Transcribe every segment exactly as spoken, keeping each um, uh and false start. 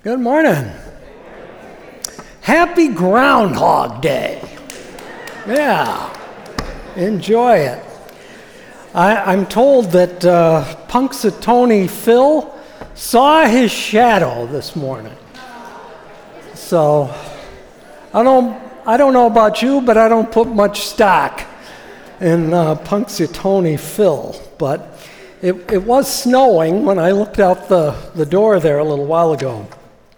Good morning. Happy Groundhog Day. Yeah, enjoy it. I, I'm told that uh, Punxsutawney Phil saw his shadow this morning. So, I don't, I don't know about you, but I don't put much stock in uh, Punxsutawney Phil. But it, it was snowing when I looked out the, the door there a little while ago.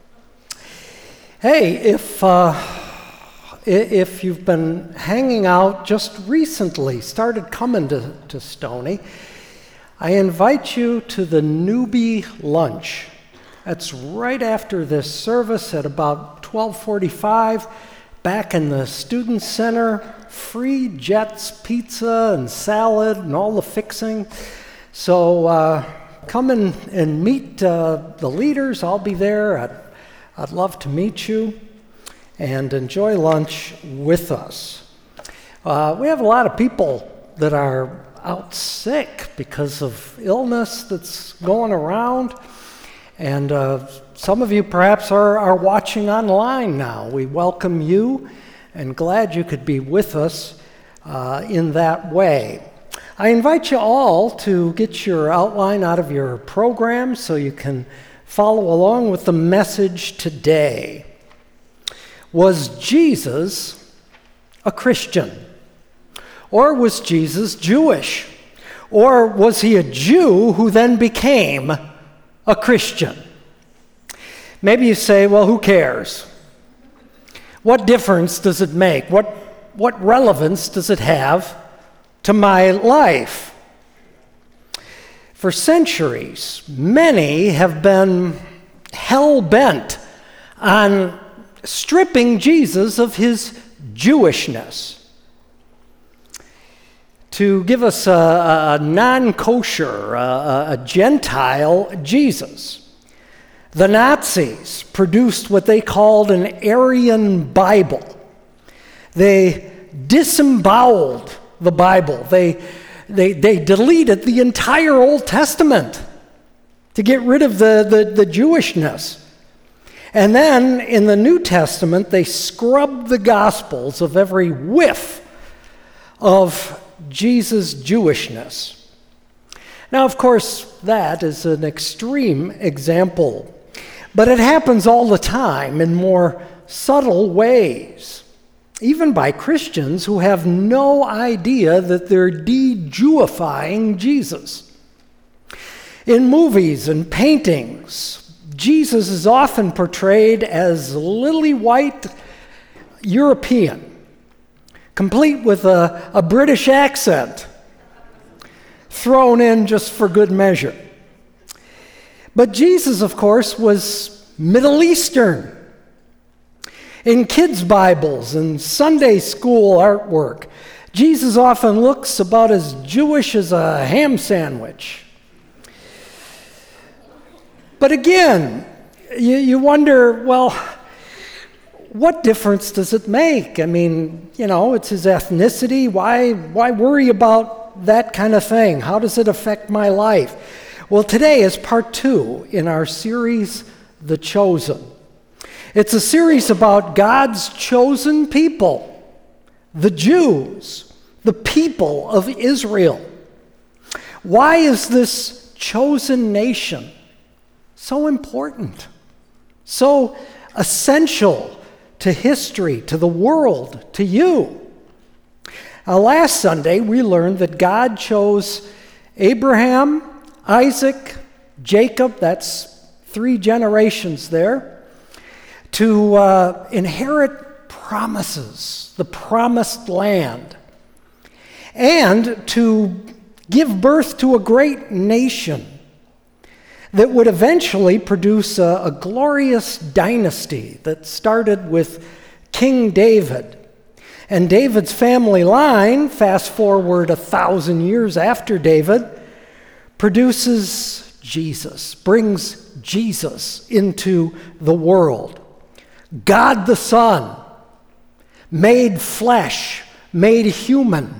Hey, if uh, if you've been hanging out just recently, started coming to, to Stony, I invite you to the newbie lunch. That's right after this service at about twelve forty-five, back in the Student Center. Free Jets pizza and salad and all the fixing. So uh, come in and meet uh, the leaders. I'll be there. I'd, I'd love to meet you and enjoy lunch with us. Uh, we have a lot of people that are out sick because of illness that's going around. And uh, some of you perhaps are, are watching online now. We welcome you and glad you could be with us uh, in that way. I invite you all to get your outline out of your program so you can follow along with the message today. Was Jesus a Christian? Or was Jesus Jewish? Or was he a Jew who then became a Christian? Maybe you say, well, who cares? What difference does it make? What, what relevance does it have to my life? For centuries, many have been hell-bent on stripping Jesus of his Jewishness. To give us a, a non-kosher, a, a Gentile Jesus. The Nazis produced what they called an Aryan Bible. They disemboweled the Bible. They, they, they deleted the entire Old Testament to get rid of the, the, the Jewishness. And then in the New Testament, they scrubbed the Gospels of every whiff of Jesus' Jewishness. Now, of course, that is an extreme example. But it happens all the time in more subtle ways, even by Christians who have no idea that they're de-Jewifying Jesus. In movies and paintings, Jesus is often portrayed as lily-white European, complete with a, a British accent, thrown in just for good measure. But Jesus, of course, was Middle Eastern. In kids' Bibles and Sunday school artwork, Jesus often looks about as Jewish as a ham sandwich. But again, you, you wonder, well, what difference does it make? I mean, you know, it's his ethnicity. Why, why worry about that kind of thing? How does it affect my life? Well, today is part two in our series, The Chosen. It's a series about God's chosen people, the Jews, the people of Israel. Why is this chosen nation so important, so essential to history, to the world, to you? Now, last Sunday, we learned that God chose Abraham, Isaac, Jacob, that's three generations there, to uh, inherit promises, the promised land, and to give birth to a great nation that would eventually produce a, a glorious dynasty that started with King David. And David's family line, fast forward a thousand years after David, produces Jesus, brings Jesus into the world. God the Son, made flesh, made human,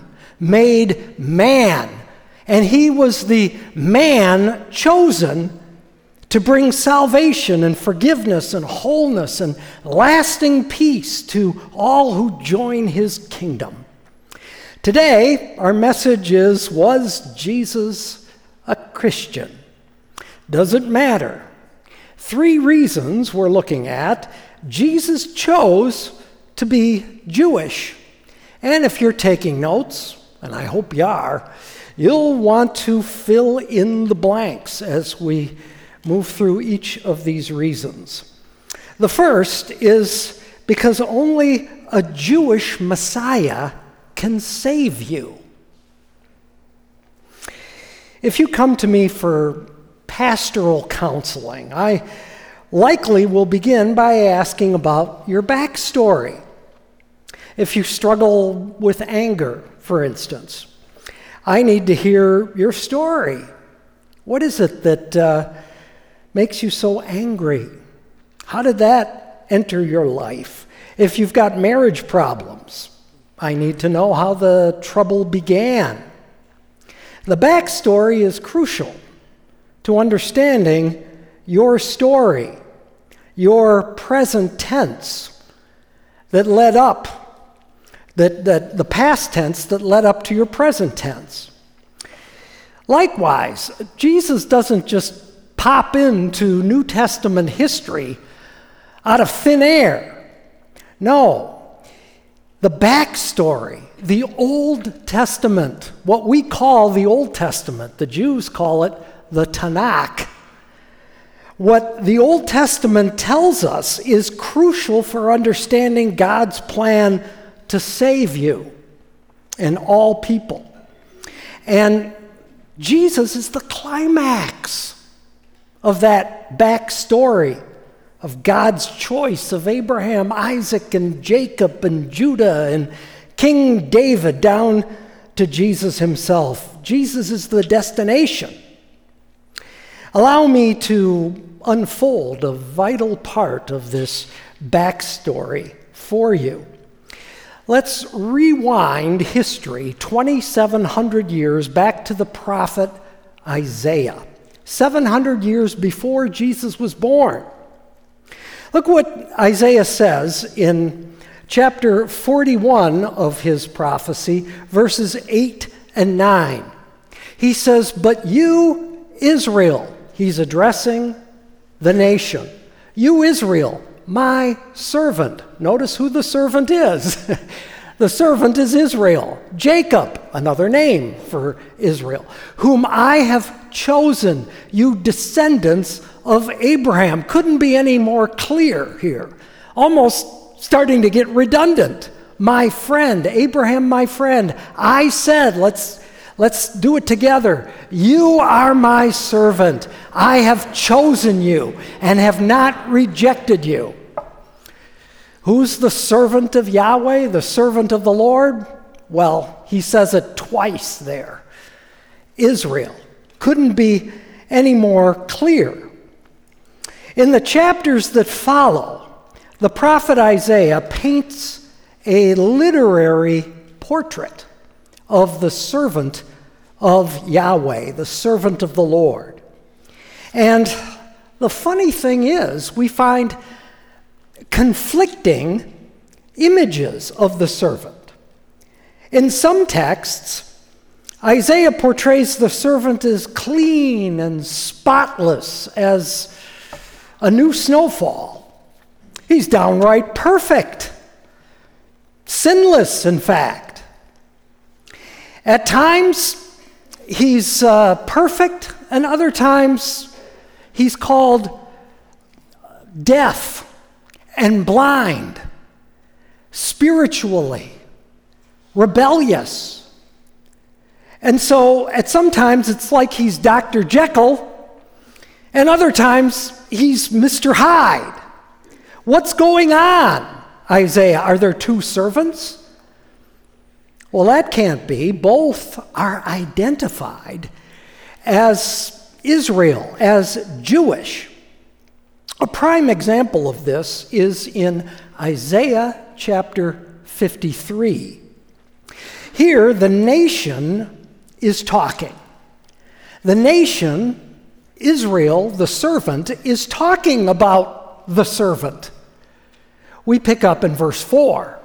made man. And he was the man chosen to bring salvation and forgiveness and wholeness and lasting peace to all who join his kingdom. Today, our message is, was Jesus a Christian? Does it matter? Three reasons we're looking at. Jesus chose to be Jewish. And if you're taking notes, and I hope you are, you'll want to fill in the blanks as we move through each of these reasons. The first is because only a Jewish Messiah can save you. If you come to me for pastoral counseling, I likely will begin by asking about your backstory. If you struggle with anger, for instance, I need to hear your story. What is it that uh, makes you so angry? How did that enter your life? If you've got marriage problems, I need to know how the trouble began. The backstory is crucial to understanding your story, your present tense that led up, that, that the past tense that led up to your present tense. Likewise, Jesus doesn't just pop into New Testament history out of thin air. No. The backstory, the Old Testament, what we call the Old Testament, the Jews call it the Tanakh. What the Old Testament tells us is crucial for understanding God's plan to save you and all people. And Jesus is the climax of that backstory of God's choice of Abraham, Isaac, and Jacob, and Judah, and King David, down to Jesus himself. Jesus is the destination. Allow me to unfold a vital part of this backstory for you. Let's rewind history twenty-seven hundred years back to the prophet Isaiah, seven hundred years before Jesus was born. Look what Isaiah says in chapter forty-one of his prophecy, verses eight and nine. He says, "But you, Israel," he's addressing the nation, "you, Israel, my servant." Notice who the servant is. The servant is Israel. Jacob, another name for Israel, "whom I have chosen, you descendants of Abraham." Couldn't be any more clear here. Almost starting to get redundant. My friend, Abraham, my friend. I said, let's, let's do it together. You are my servant. I have chosen you and have not rejected you. Who's the servant of Yahweh, the servant of the Lord? Well, he says it twice there. Israel. Couldn't be any more clear. In the chapters that follow, the prophet Isaiah paints a literary portrait of the servant of Yahweh, the servant of the Lord. And the funny thing is, we find conflicting images of the servant. In some texts, Isaiah portrays the servant as clean and spotless as a new snowfall. He's downright perfect. Sinless, in fact. At times, he's uh, perfect, and other times, he's called deaf and blind, spiritually, rebellious. And so, at some times, it's like he's Doctor Jekyll, and other times, he's Mister Hyde. What's going on, Isaiah? Are there two servants? Well, that can't be. Both are identified as Israel, as Jewish. A prime example of this is in Isaiah chapter fifty-three. Here, the nation is talking. The nation Israel, the servant, is talking about the servant. We pick up in verse four.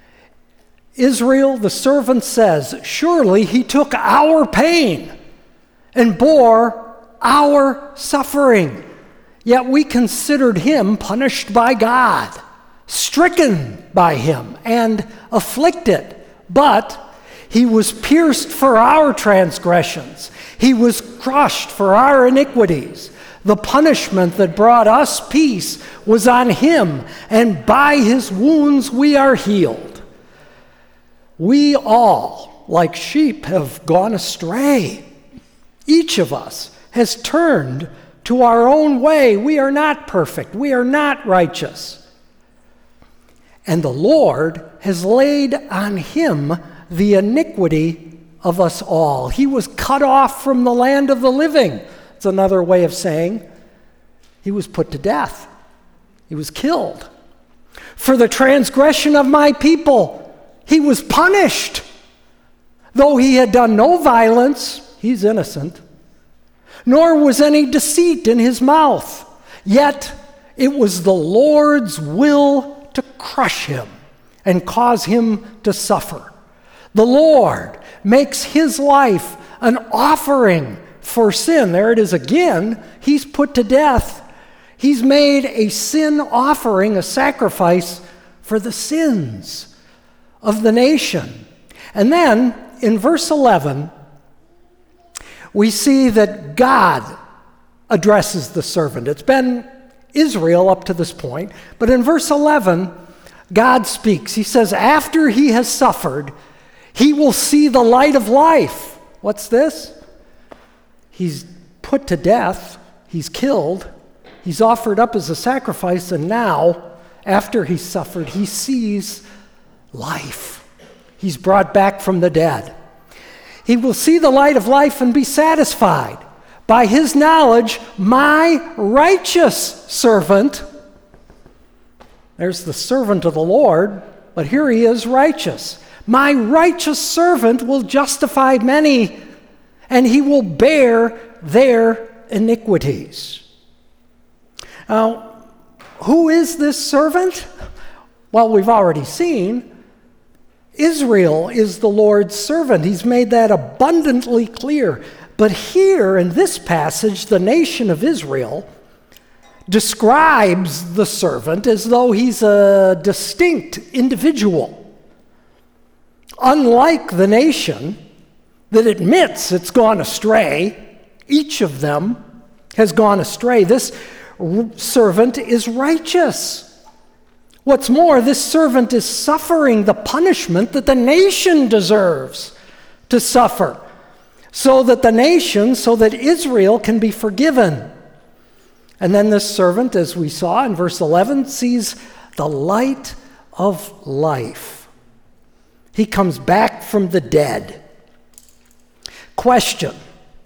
Israel, the servant, says, "Surely he took our pain and bore our suffering. Yet we considered him punished by God, stricken by him, and afflicted. But he was pierced for our transgressions. He was crushed for our iniquities. The punishment that brought us peace was on him, and by his wounds we are healed. We all, like sheep, have gone astray. Each of us has turned to our own way. We are not perfect. We are not righteous. And the Lord has laid on him the iniquity of us all. He was cut off from the land of the living." It's another way of saying he was put to death. He was killed. "For the transgression of my people, he was punished. Though he had done no violence," he's innocent, "nor was any deceit in his mouth. Yet it was the Lord's will to crush him and cause him to suffer. The Lord makes his life an offering for sin." There it is again. He's put to death. He's made a sin offering, a sacrifice for the sins of the nation. And then in verse eleven, we see that God addresses the servant. It's been Israel up to this point, but in verse eleven, God speaks. He says, after he has suffered, he will see the light of life. What's this? He's put to death, he's killed, he's offered up as a sacrifice, and now, after he's suffered, he sees life. He's brought back from the dead. He will see the light of life and be satisfied. By his knowledge, my righteous servant, there's the servant of the Lord, but here he is righteous. My righteous servant will justify many, and he will bear their iniquities. Now, who is this servant? Well, we've already seen Israel is the Lord's servant. He's made that abundantly clear. But here in this passage, the nation of Israel describes the servant as though he's a distinct individual. Unlike the nation that admits it's gone astray, each of them has gone astray. This servant is righteous. What's more, this servant is suffering the punishment that the nation deserves to suffer, so that the nation, so that Israel can be forgiven. And then this servant, as we saw in verse eleven, sees the light of life. He comes back from the dead. Question: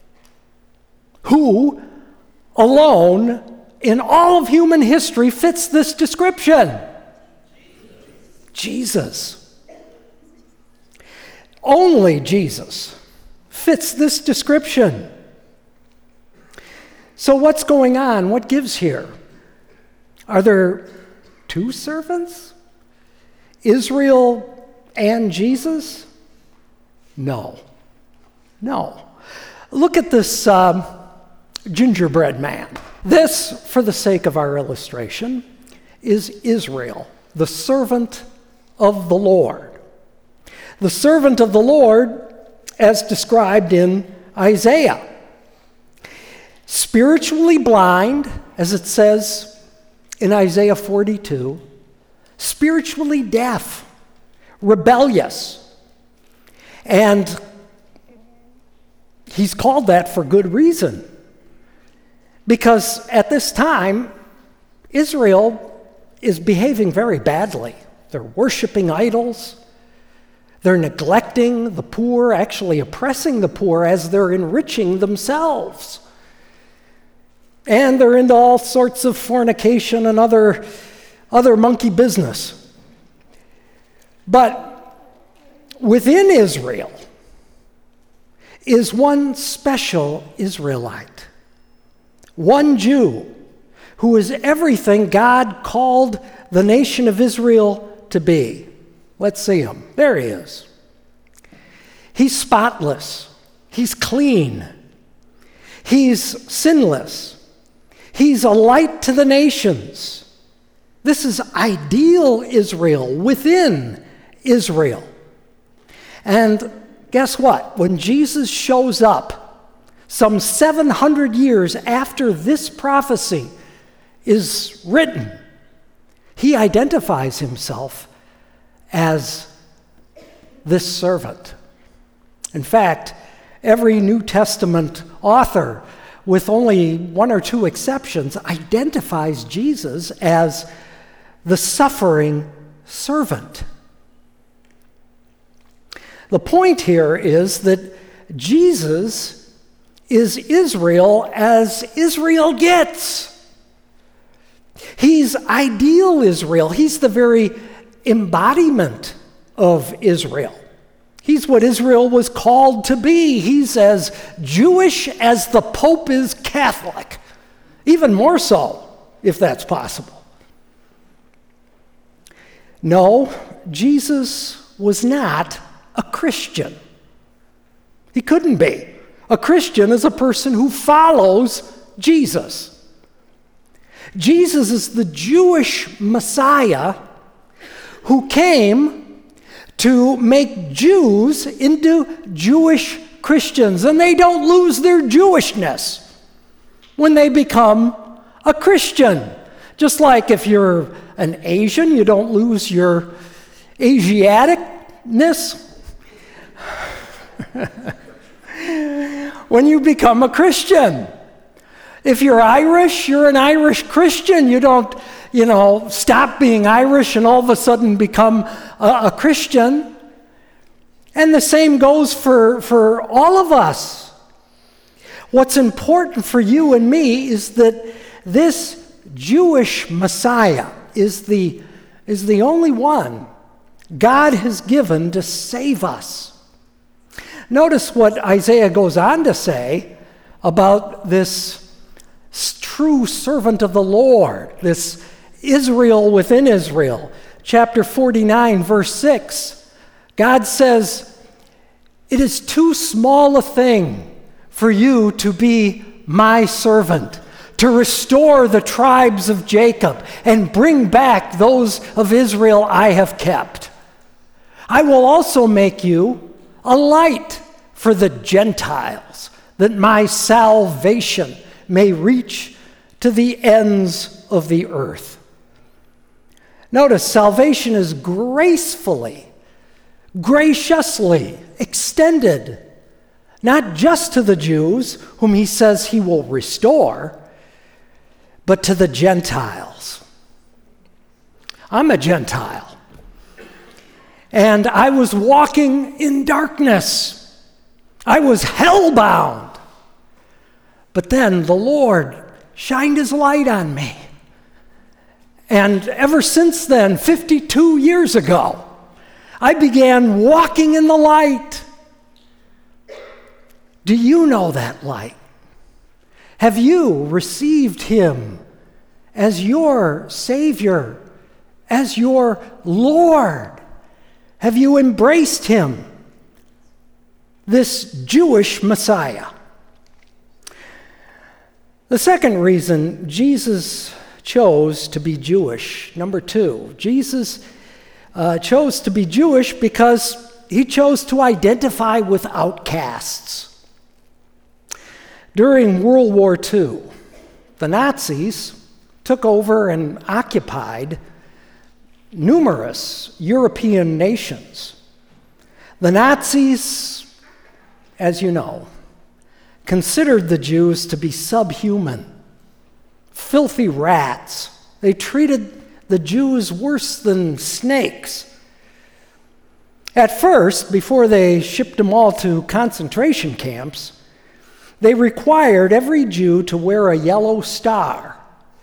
who alone in all of human history fits this description? Jesus. Only Jesus fits this description. So what's going on? What gives here? Are there two servants? Israel and Jesus? No. No. Look at this um, gingerbread man. This, for the sake of our illustration, is Israel, the servant of the Lord. The servant of the Lord, as described in Isaiah. Spiritually blind, as it says in Isaiah forty-two, spiritually deaf, rebellious. And he's called that for good reason. Because at this time, Israel is behaving very badly. They're worshiping idols. They're neglecting the poor, actually oppressing the poor as they're enriching themselves. And they're into all sorts of fornication and other, other monkey business. But within Israel is one special Israelite. One Jew who is everything God called the nation of Israel to be. Let's see him. There he is. He's spotless. He's clean. He's sinless. He's a light to the nations. This is ideal Israel within Israel. And guess what? When Jesus shows up, some seven hundred years after this prophecy is written, he identifies himself as this servant. In fact, every New Testament author, with only one or two exceptions, identifies Jesus as the suffering servant. The point here is that Jesus is Israel as Israel gets. He's ideal Israel. He's the very embodiment of Israel. He's what Israel was called to be. He's as Jewish as the Pope is Catholic, even more so, if that's possible. No, Jesus was not a Christian. He couldn't be. A Christian is a person who follows Jesus. Jesus is the Jewish Messiah who came to make Jews into Jewish Christians, and they don't lose their Jewishness when they become a Christian. Just like if you're an Asian, you don't lose your Asiaticness when you become a Christian. If you're Irish, you're an Irish Christian. You don't, you know, stop being Irish and all of a sudden become a, a Christian. And the same goes for, for all of us. What's important for you and me is that this Jewish Messiah is the, is the only one God has given to save us. Notice what Isaiah goes on to say about this true servant of the Lord, this Israel within Israel. Chapter forty-nine, verse six, God says, "It is too small a thing for you to be my servant, to restore the tribes of Jacob and bring back those of Israel I have kept. I will also make you a light for the Gentiles, that my salvation may reach to the ends of the earth." Notice, salvation is gracefully, graciously extended, not just to the Jews, whom he says he will restore, but to the Gentiles. I'm a Gentile, and I was walking in darkness. I was hellbound. But then the Lord shined his light on me. And ever since then, fifty-two years ago, I began walking in the light. Do you know that light? Have you received him as your Savior, as your Lord? Have you embraced him, this Jewish Messiah? The second reason Jesus chose to be Jewish, number two, Jesus uh, chose to be Jewish because he chose to identify with outcasts. During World War Two, the Nazis took over and occupied numerous European nations. The Nazis, as you know, considered the Jews to be subhuman, filthy rats. They treated the Jews worse than snakes. At first, before they shipped them all to concentration camps, they required every Jew to wear a yellow star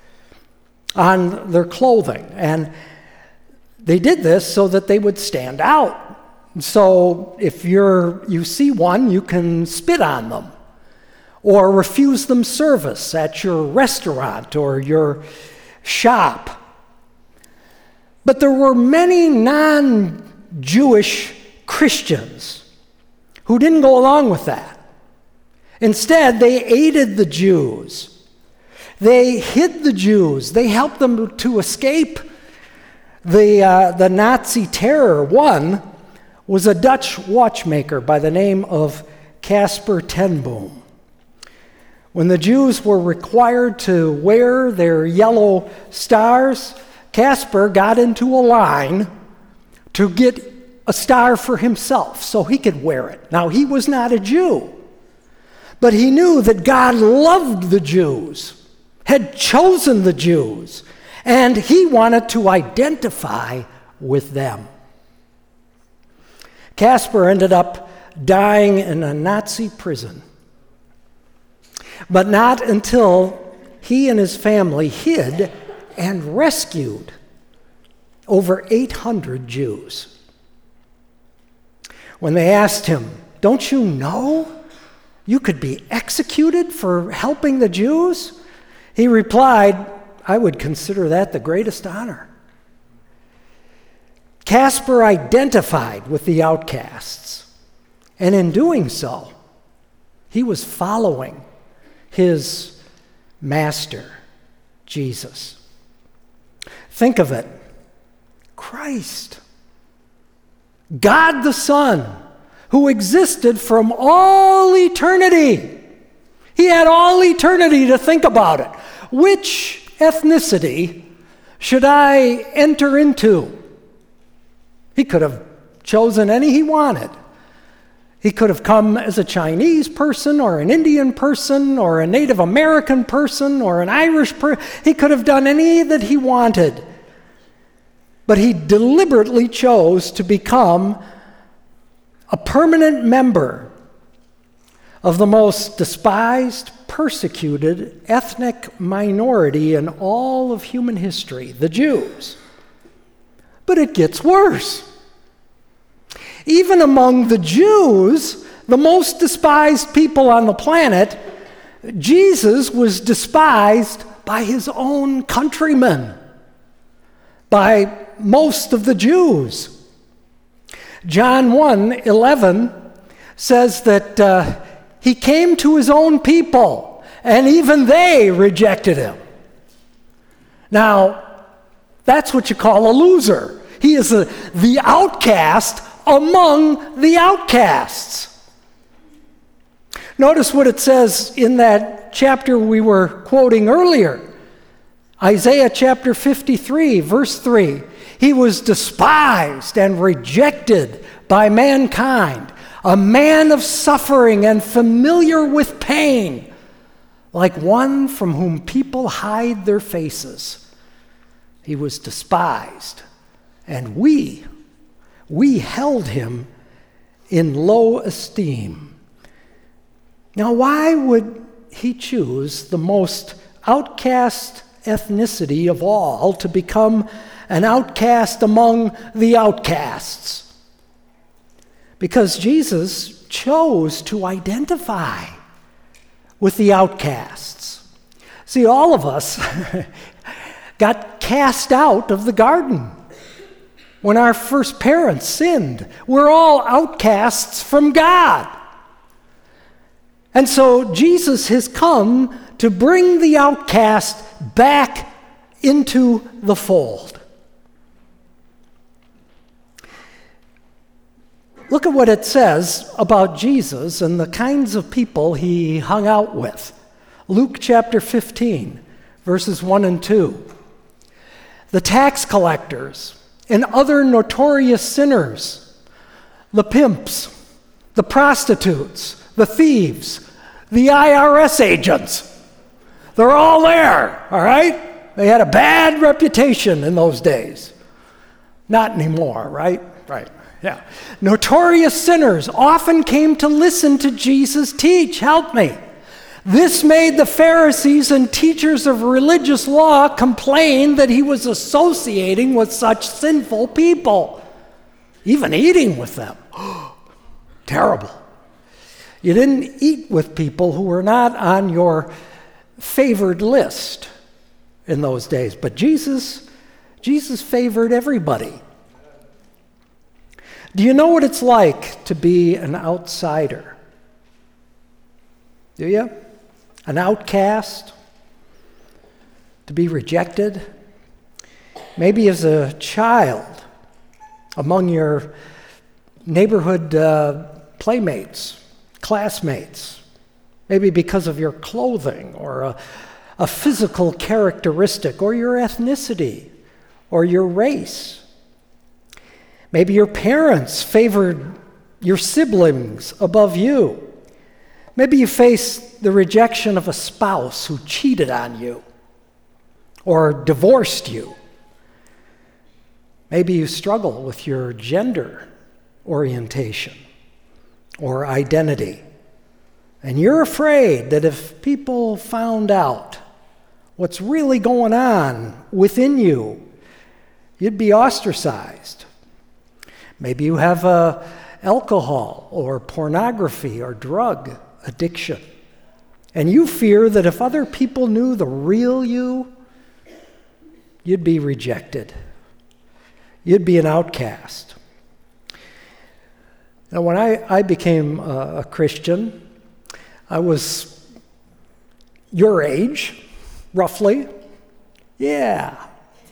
on their clothing. And they did this so that they would stand out. So if you're, you see one, you can spit on them. or refuse them service at your restaurant or your shop. But there were many non-Jewish Christians who didn't go along with that. Instead, they aided the Jews. They hid the Jews. They helped them to escape the, uh, the Nazi terror. One was a Dutch watchmaker by the name of Caspar ten Boom. When the Jews were required to wear their yellow stars, Caspar got into a line to get a star for himself so he could wear it. Now, he was not a Jew, but he knew that God loved the Jews, had chosen the Jews, and he wanted to identify with them. Caspar ended up dying in a Nazi prison, but not until he and his family hid and rescued over eight hundred Jews. When they asked him, "Don't you know you could be executed for helping the Jews?" he replied, "I would consider that the greatest honor." Caspar identified with the outcasts, and in doing so, he was following his master, Jesus. Think of it. Christ, God the Son, who existed from all eternity. He had all eternity to think about it. Which ethnicity should I enter into? He could have chosen any he wanted. He could have come as a Chinese person or an Indian person or a Native American person or an Irish person. He could have done any that he wanted. But he deliberately chose to become a permanent member of the most despised, persecuted ethnic minority in all of human history, the Jews. But it gets worse. Even among the Jews, the most despised people on the planet, Jesus was despised by his own countrymen, by most of the Jews. John one eleven says that uh, he came to his own people, and even they rejected him. Now, that's what you call a loser. He is a, the outcast among the outcasts. Notice what it says in that chapter we were quoting earlier. Isaiah chapter fifty-three, verse three. He was despised and rejected by mankind, a man of suffering and familiar with pain, like one from whom people hide their faces. He was despised, and we, we held him in low esteem. Now, why would he choose the most outcast ethnicity of all to become an outcast among the outcasts? Because Jesus chose to identify with the outcasts. See, all of us got cast out of the garden when our first parents sinned. We're all outcasts from God. And so Jesus has come to bring the outcast back into the fold. Look at what it says about Jesus and the kinds of people he hung out with. Luke chapter fifteen, verses one and two. The tax collectors and other notorious sinners, the pimps, the prostitutes, the thieves, the I R S agents. They're all there, all right? They had a bad reputation in those days. Not anymore, right? Right. Yeah. Notorious sinners often came to listen to Jesus teach. Help me. This made the Pharisees and teachers of religious law complain that he was associating with such sinful people, even eating with them. Terrible. You didn't eat with people who were not on your favored list in those days. But Jesus, Jesus favored everybody. Do you know what it's like to be an outsider? Do you? An outcast? To be rejected? Maybe as a child among your neighborhood uh, playmates, classmates, maybe because of your clothing or a, a physical characteristic or your ethnicity or your race. Maybe your parents favored your siblings above you. Maybe you face the rejection of a spouse who cheated on you or divorced you. Maybe you struggle with your gender orientation or identity. And you're afraid that if people found out what's really going on within you, you'd be ostracized. Maybe you have a alcohol or pornography or drug addiction. And you fear that if other people knew the real you, you'd be rejected. You'd be an outcast. Now, when I, I became a, a Christian, I was your age, roughly. Yeah.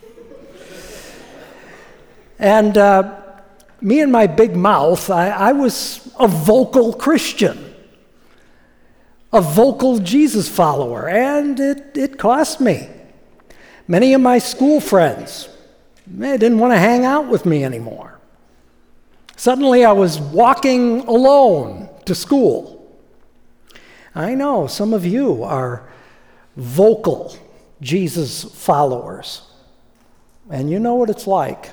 And uh, me and my big mouth, I, I was a vocal Christian, a vocal Jesus follower, and it, it cost me. Many of my school friends, they didn't want to hang out with me anymore. Suddenly I was walking alone to school. I know some of you are vocal Jesus followers, and you know what it's like.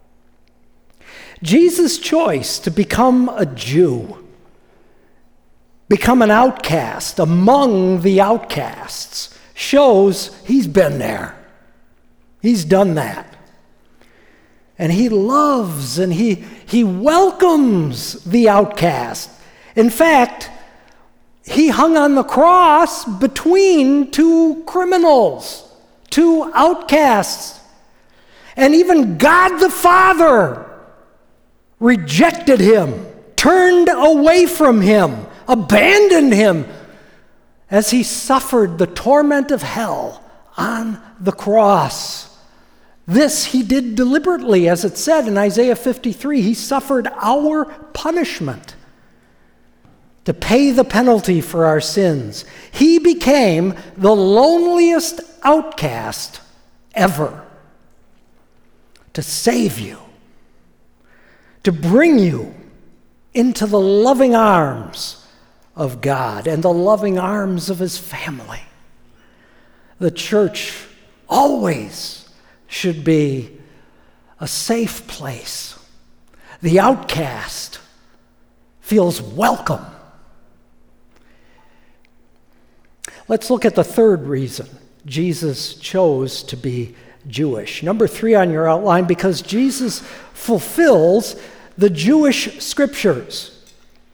Jesus' choice to become a Jew, become an outcast among the outcasts, shows he's been there. He's done that. And he loves and he, he welcomes the outcast. In fact, he hung on the cross between two criminals, two outcasts. And even God the Father rejected him, turned away from him, abandoned him as he suffered the torment of hell on the cross. This he did deliberately, as it said in Isaiah fifty-three. He suffered our punishment to pay the penalty for our sins. He became the loneliest outcast ever to save you, to bring you into the loving arms of God and the loving arms of his family. The church always should be a safe place. The outcast feels welcome. Let's look at the third reason Jesus chose to be Jewish. Number three on your outline, because Jesus fulfills the Jewish scriptures.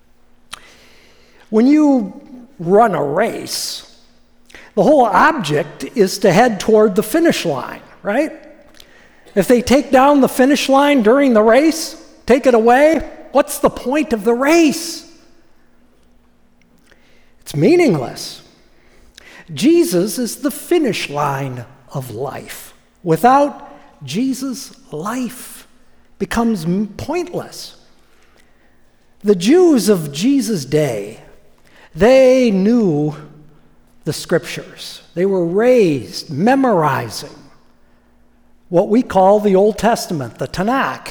When you run a race, the whole object is to head toward the finish line, right? If they take down the finish line during the race, take it away, what's the point of the race? It's meaningless. Jesus is the finish line of life. Without Jesus, life becomes pointless. The Jews of Jesus' day, they knew the scriptures. They were raised memorizing what we call the Old Testament, the Tanakh.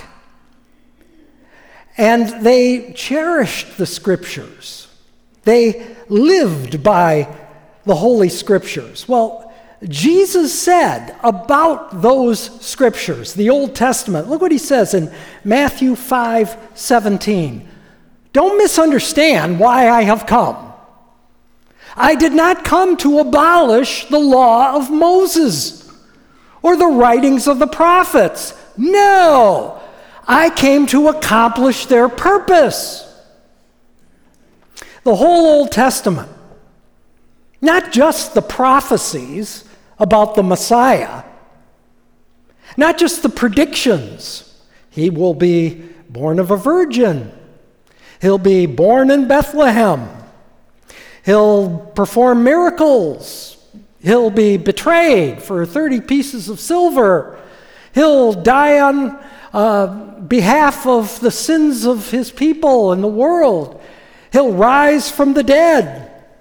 And they cherished the scriptures. They lived by the Holy Scriptures. Well, Jesus said about those scriptures, the Old Testament, look what he says in Matthew five seventeen. Don't misunderstand why I have come. I did not come to abolish the law of Moses or the writings of the prophets. No, I came to accomplish their purpose. The whole Old Testament. Not just the prophecies about the Messiah. Not just the predictions. He will be born of a virgin. He'll be born in Bethlehem. He'll perform miracles. He'll be betrayed for thirty pieces of silver. He'll die on uh, behalf of the sins of his people and the world. He'll rise from the dead.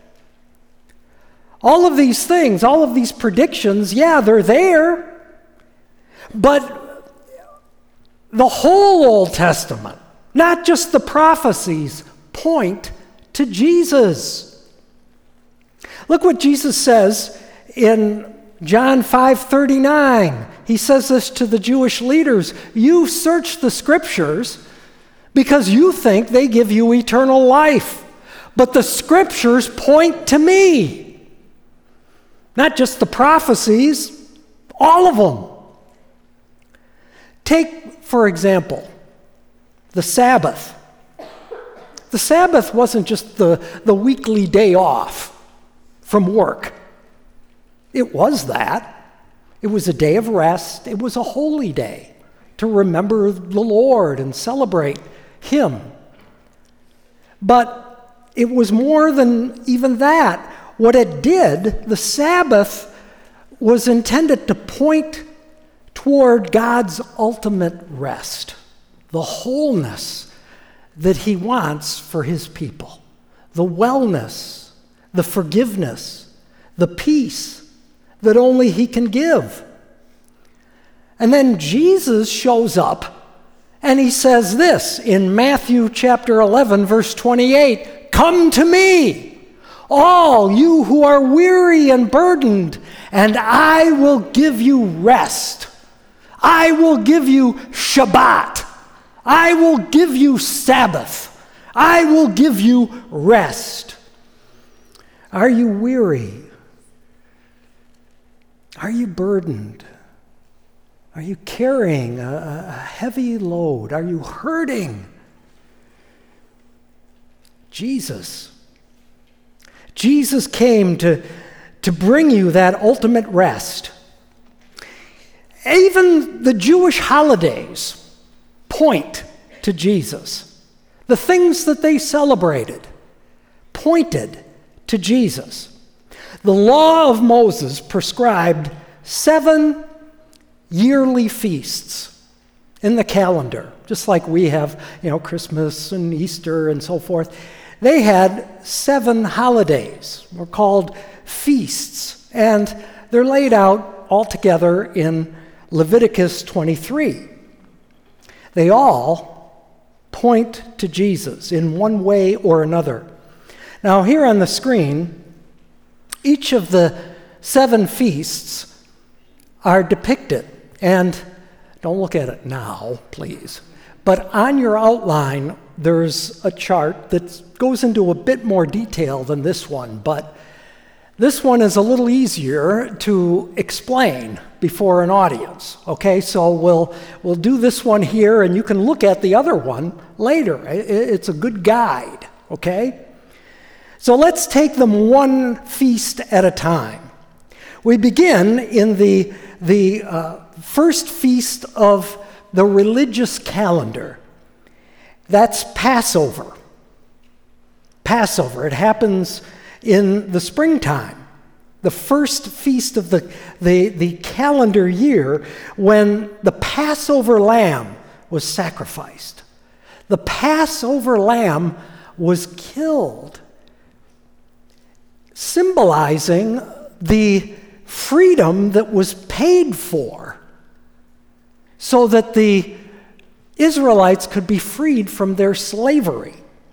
All of these things, all of these predictions, yeah, they're there. But the whole Old Testament, not just the prophecies, point to Jesus. Look what Jesus says in John five thirty-nine. He says this to the Jewish leaders. You search the scriptures because you think they give you eternal life. But the scriptures point to me. Not just the prophecies, all of them. Take, for example, the Sabbath. The Sabbath wasn't just the, the weekly day off from work. It was that. It was a day of rest. It was a holy day to remember the Lord and celebrate Him. But it was more than even that. What it did, the Sabbath was intended to point toward God's ultimate rest, the wholeness that He wants for His people, the wellness, the forgiveness, the peace that only He can give. And then Jesus shows up and He says this in Matthew chapter eleven, verse twenty-eight, "Come to me, all you who are weary and burdened, and I will give you rest. I will give you Shabbat. I will give you Sabbath. I will give you rest." Are you weary? Are you burdened? Are you carrying a, a heavy load? Are you hurting? Jesus. Jesus came to, to bring you that ultimate rest. Even the Jewish holidays point to Jesus. The things that they celebrated pointed to Jesus. The law of Moses prescribed seven yearly feasts in the calendar, just like we have, you know, Christmas and Easter and so forth. They had seven holidays, were called feasts, and they're laid out all together in Leviticus twenty-three. They all point to Jesus in one way or another. Now, here on the screen, each of the seven feasts are depicted, and don't look at it now, please, but on your outline, there's a chart that goes into a bit more detail than this one, but this one is a little easier to explain before an audience, okay? So we'll we'll do this one here, and you can look at the other one later. It's a good guide, okay? So let's take them one feast at a time. We begin in the, the uh, first feast of the religious calendar. That's Passover. Passover. It happens in the springtime, the first feast of the, the, the calendar year, when the Passover lamb was sacrificed. The Passover lamb was killed, symbolizing the freedom that was paid for so that the Israelites could be freed from their slavery.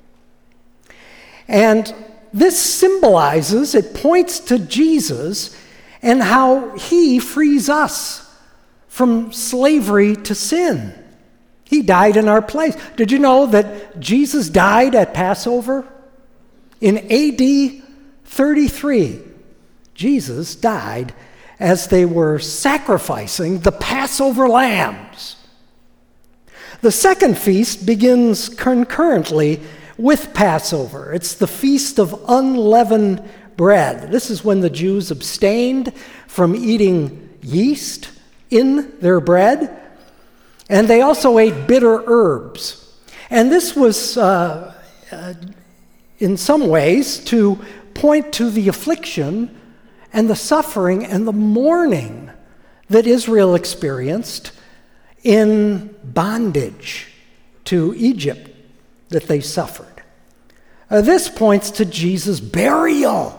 And this symbolizes, it points to Jesus and how He frees us from slavery to sin. He died in our place. Did you know that Jesus died at Passover? In A D thirty-three, Jesus died as they were sacrificing the Passover lambs. The second feast begins concurrently with Passover. It's the Feast of Unleavened Bread. This is when the Jews abstained from eating yeast in their bread, and they also ate bitter herbs. And this was, uh, uh, in some ways, to point to the affliction and the suffering and the mourning that Israel experienced in bondage to Egypt that they suffered. Uh, this points to Jesus' burial.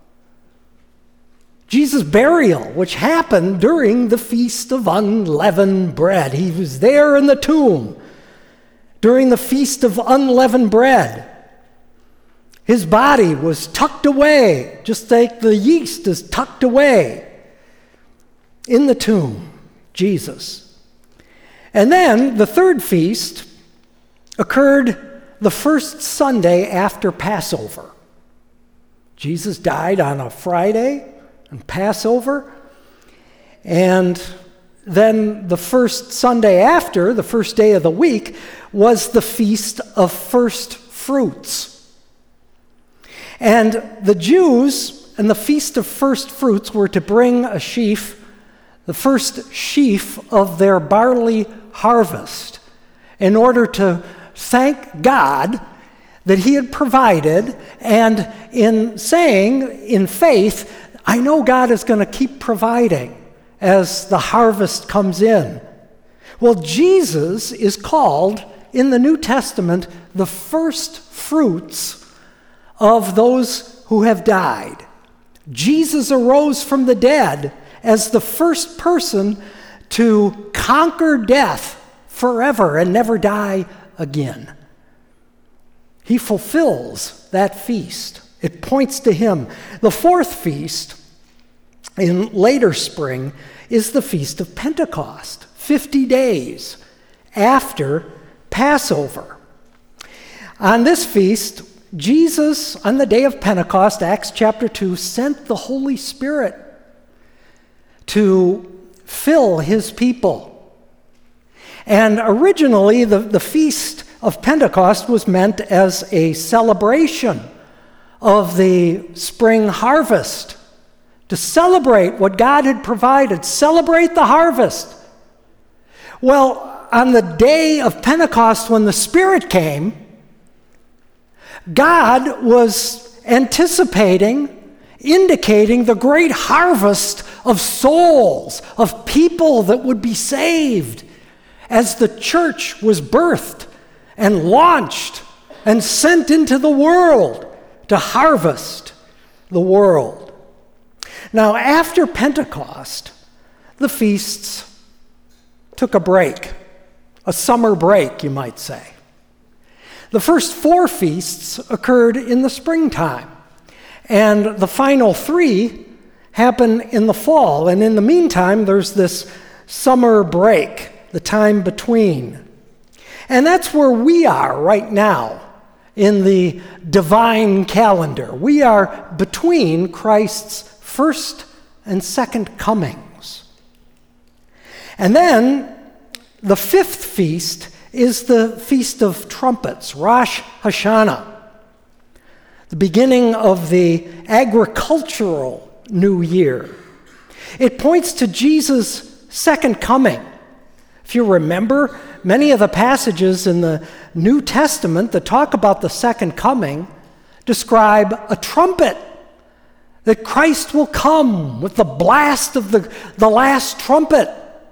Jesus' burial, which happened during the Feast of Unleavened Bread. He was there in the tomb during the Feast of Unleavened Bread. His body was tucked away, just like the yeast is tucked away in the tomb, Jesus. And then the third feast occurred the first Sunday after Passover. Jesus died on a Friday on Passover, and then the first Sunday after, the first day of the week, was the Feast of First Fruits. And the Jews and the Feast of First Fruits were to bring a sheaf, the first sheaf of their barley harvest, in order to thank God that He had provided, and in saying, in faith, I know God is going to keep providing as the harvest comes in. Well, Jesus is called in the New Testament the first fruits of those who have died. Jesus arose from the dead as the first person to conquer death forever and never die again. He fulfills that feast. It points to Him. The fourth feast in later spring is the Feast of Pentecost, fifty days after Passover. On this feast, Jesus, on the day of Pentecost, Acts chapter two, sent the Holy Spirit to fill His people. And originally, the, the Feast of Pentecost was meant as a celebration of the spring harvest, to celebrate what God had provided, celebrate the harvest. Well, on the day of Pentecost, when the Spirit came, God was anticipating, indicating the great harvest of souls, of people that would be saved as the church was birthed and launched and sent into the world to harvest the world. Now, after Pentecost, the feasts took a break, a summer break, you might say. The first four feasts occurred in the springtime, and the final three happen in the fall. And in the meantime, there's this summer break, the time between. And that's where we are right now in the divine calendar. We are between Christ's first and second comings. And then the fifth feast is the Feast of Trumpets, Rosh Hashanah, the beginning of the agricultural new year. It points to Jesus' second coming. If you remember, many of the passages in the New Testament that talk about the second coming describe a trumpet, that Christ will come with the blast of the, the last trumpet.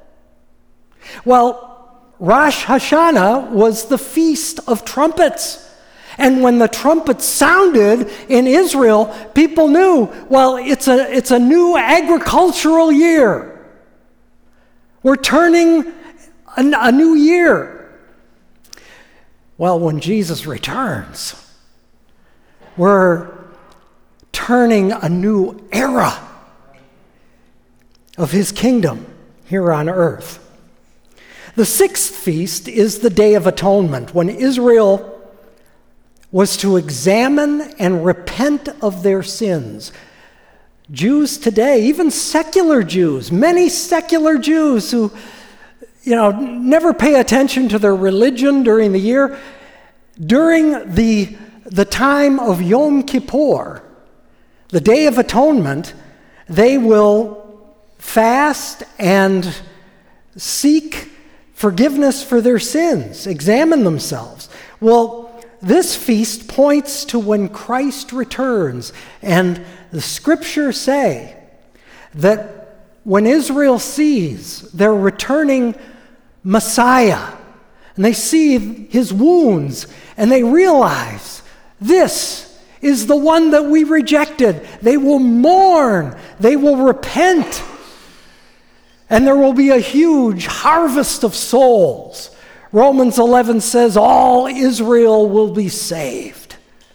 Well, Rosh Hashanah was the Feast of Trumpets. And when the trumpets sounded in Israel, people knew, well, it's a, it's a new agricultural year. We're turning a, a new year. Well, when Jesus returns, we're turning a new era of His kingdom here on earth. The sixth feast is the Day of Atonement, when Israel was to examine and repent of their sins. Jews today, even secular Jews, many secular Jews who, you know, never pay attention to their religion during the year, during the, the time of Yom Kippur, the Day of Atonement, they will fast and seek forgiveness for their sins, examine themselves. Well, this feast points to when Christ returns, and the scriptures say that when Israel sees their returning Messiah, and they see his wounds, and they realize this is the one that we rejected, they will mourn, they will repent, and there will be a huge harvest of souls. Romans eleven says all Israel will be saved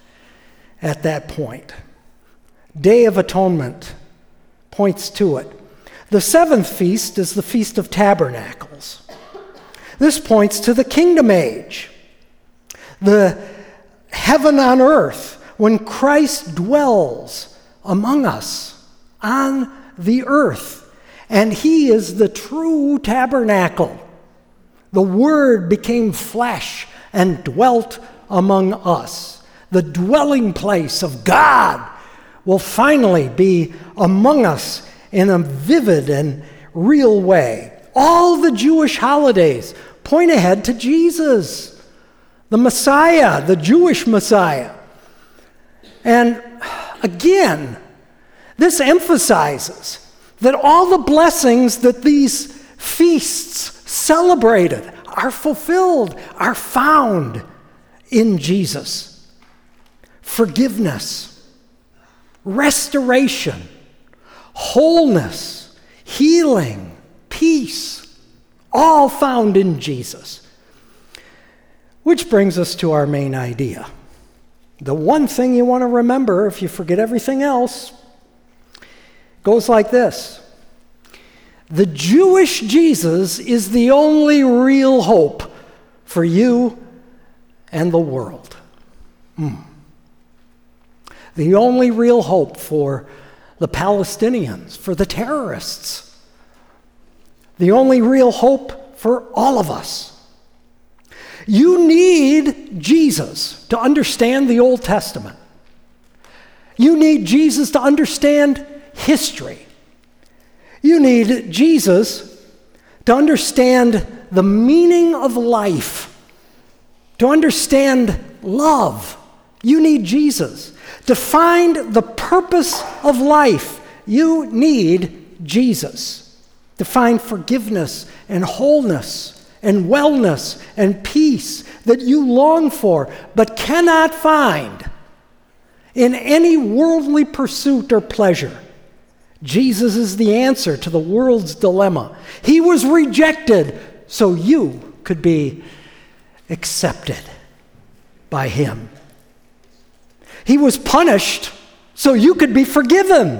at that point. Day of Atonement points to it. The seventh feast is the Feast of Tabernacles. This points to the kingdom age, the heaven on earth, when Christ dwells among us on the earth. And he is the true tabernacle. The Word became flesh and dwelt among us. The dwelling place of God will finally be among us in a vivid and real way. All the Jewish holidays point ahead to Jesus, the Messiah, the Jewish Messiah. And again, this emphasizes that all the blessings that these feasts celebrated are fulfilled, are found in Jesus. Forgiveness, restoration, wholeness, healing, peace, all found in Jesus. Which brings us to our main idea. The one thing you want to remember, if you forget everything else, goes like this. The Jewish Jesus is the only real hope for you and the world. Mm. The only real hope for the Palestinians, for the terrorists. The only real hope for all of us. You need Jesus to understand the Old Testament. You need Jesus to understand history. You need Jesus to understand the meaning of life, to understand love. You need Jesus. To find the purpose of life, you need Jesus. To find forgiveness and wholeness and wellness and peace that you long for but cannot find in any worldly pursuit or pleasure. Jesus is the answer to the world's dilemma. He was rejected so you could be accepted by him. He was punished so you could be forgiven.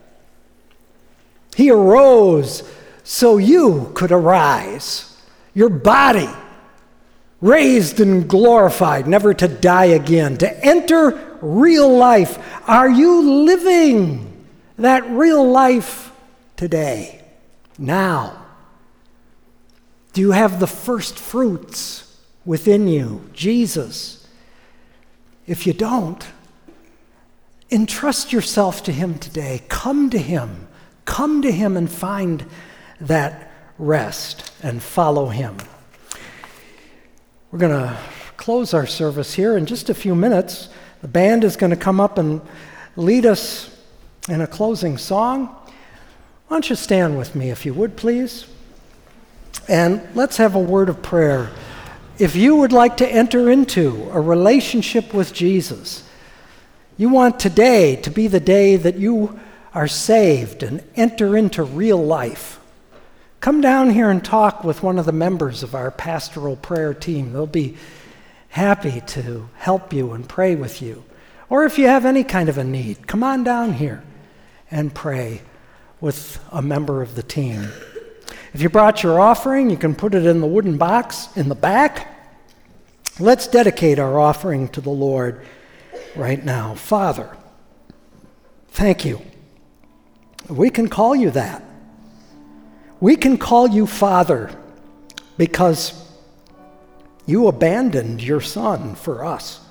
He arose so you could arise. Your body raised and glorified, never to die again, to enter real life. Are you living that real life today, now? Do you have the first fruits within you, Jesus? If you don't, entrust yourself to him today. Come to him. Come to him and find that rest and follow him. We're going to close our service here in just a few minutes. The band is going to come up and lead us in a closing song. Why don't you stand with me, if you would, please? And let's have a word of prayer. If you would like to enter into a relationship with Jesus, you want today to be the day that you are saved and enter into real life, come down here and talk with one of the members of our pastoral prayer team. They'll be happy to help you and pray with you. Or if you have any kind of a need, come on down here and pray with a member of the team. If you brought your offering, you can put it in the wooden box in the back. Let's dedicate our offering to the Lord right now. Father, thank you. We can call you that. We can call you Father because You abandoned your son for us.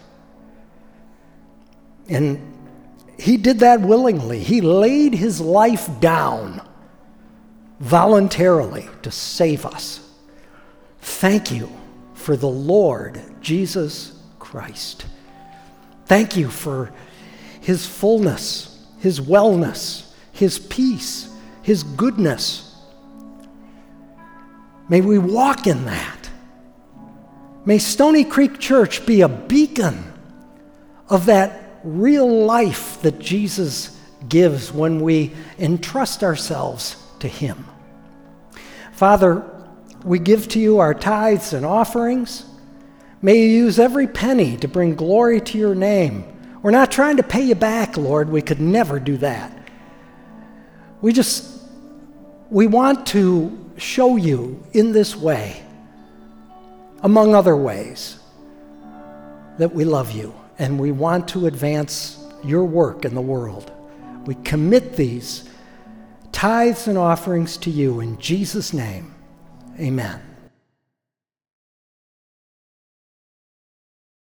And he did that willingly. He laid his life down voluntarily to save us. Thank you for the Lord Jesus Christ. Thank you for his fullness, his wellness, his peace, his goodness. May we walk in that. May Stony Creek Church be a beacon of that real life that Jesus gives when we entrust ourselves to him. Father, we give to you our tithes and offerings. May you use every penny to bring glory to your name. We're not trying to pay you back, Lord. We could never do that. We just, we want to show you in this way, among other ways, that we love you and we want to advance your work in the world. We commit these tithes and offerings to you in Jesus' name. Amen.